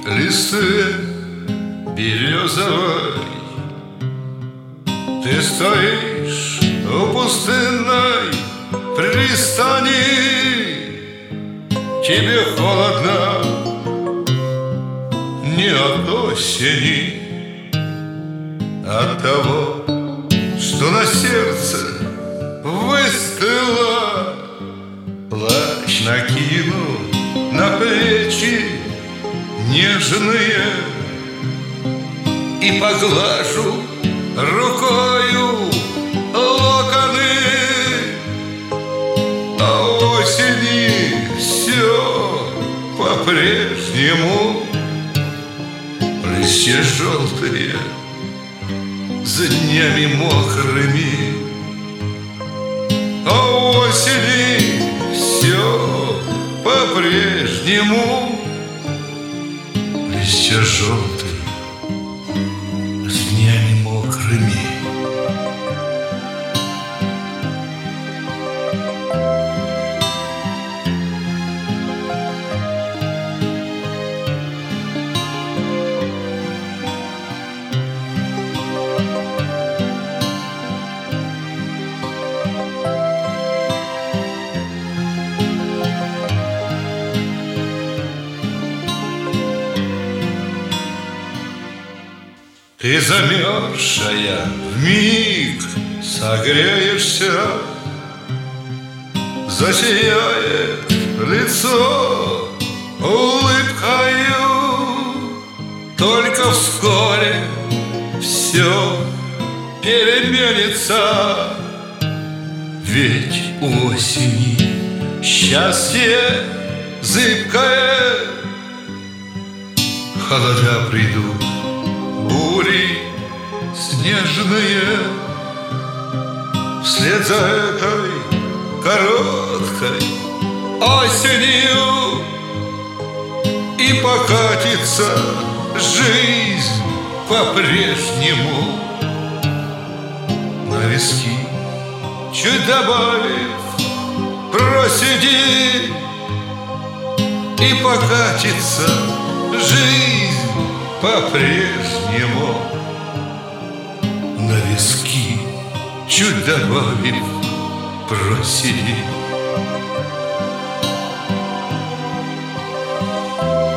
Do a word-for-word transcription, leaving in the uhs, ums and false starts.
листве березовой ты стоишь у пустынной пристани. Тебе холодно не от осени, от того, что на сердце выстыло. Плащ накину на плечи нежные и поглажу рукою локоны. А осени все по-прежнему, листья желтые за днями мокрыми. А осени все по-прежнему, листья желтые с днями мокрыми. Ты замерзшая вмиг согреешься, засияет лицо улыбкою. Только вскоре все переменится, ведь осени счастье зыбкое. Холода придут, бури снежные, вслед за этой короткой осенью и покатится жизнь по-прежнему. На виски чуть добавив просиди, и покатится жизнь по-прежнему. На виски чуть добавив просиди.